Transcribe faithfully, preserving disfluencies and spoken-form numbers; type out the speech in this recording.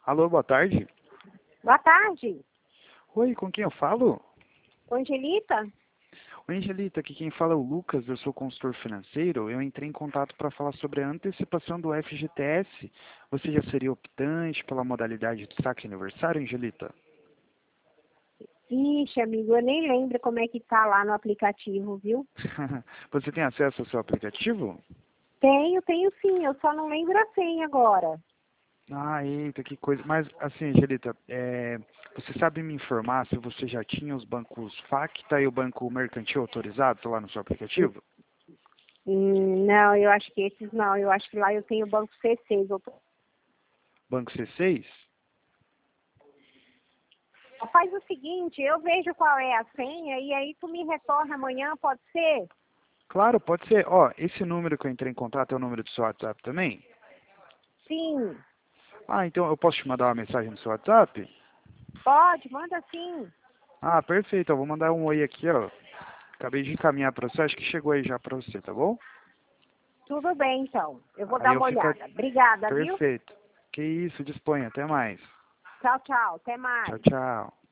Alô, boa tarde. Boa tarde. Oi, com quem eu falo? Angelita? Oi, Angelita, aqui quem fala é o Lucas, eu sou consultor financeiro. Eu entrei em contato para falar sobre a antecipação do F G T S. Você já seria optante pela modalidade de saque de aniversário, Angelita? Ixi, amigo, eu nem lembro como é que tá lá no aplicativo, viu? Você tem acesso ao seu aplicativo? Tenho, tenho sim, eu só não lembro a senha agora. Ah, eita, que coisa. Mas, assim, Angelita, é, você sabe me informar se você já tinha os bancos Facta e o banco mercantil autorizados lá no seu aplicativo? Hum, não, eu acho que esses não, eu acho que lá eu tenho o banco C seis. Eu tô- Banco C seis? Faz o seguinte, eu vejo qual é a senha e aí tu me retorna amanhã, pode ser? Claro, pode ser. Ó, esse número que eu entrei em contato é o número do seu WhatsApp também? Sim, Ah, então eu posso te mandar uma mensagem no seu WhatsApp? pode, manda sim. Ah, perfeito. Eu vou mandar um oi aqui, ó. Acabei de encaminhar para você, acho que chegou aí já para você, tá bom? Tudo bem, então. Eu vou Aí dar eu uma fico... olhada. Obrigada, viu? Perfeito. Que isso, disponha. Até mais. Tchau, tchau. Até Tchau, mais. tchau.